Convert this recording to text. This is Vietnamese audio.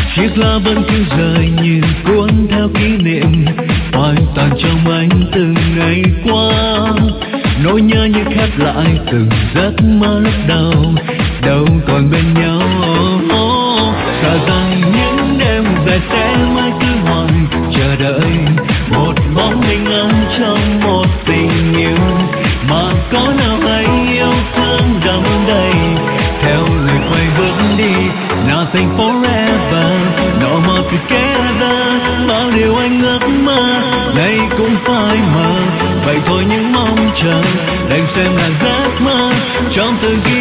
Chiếc lá vẫn cứ rơi như cuốn theo kỷ niệm, hoàn toàn trong anh từng ngày qua. Nỗi nhớ như khép lại từng giấc mơ lúc đầu, đâu còn bên nhau. Sợ rằng những đêm dài sẽ mãi cứ hoài chờ đợi một bóng hình ảnh trong một tình yêu, mà có nào hay yêu thương đắm đầy theo lời quay bước đi. Nothing forever, no more together. Bao điều anh ước mơ nay cũng phai mờ, vậy thôi những mong chờ đành xem là giấc mơ trong từng ký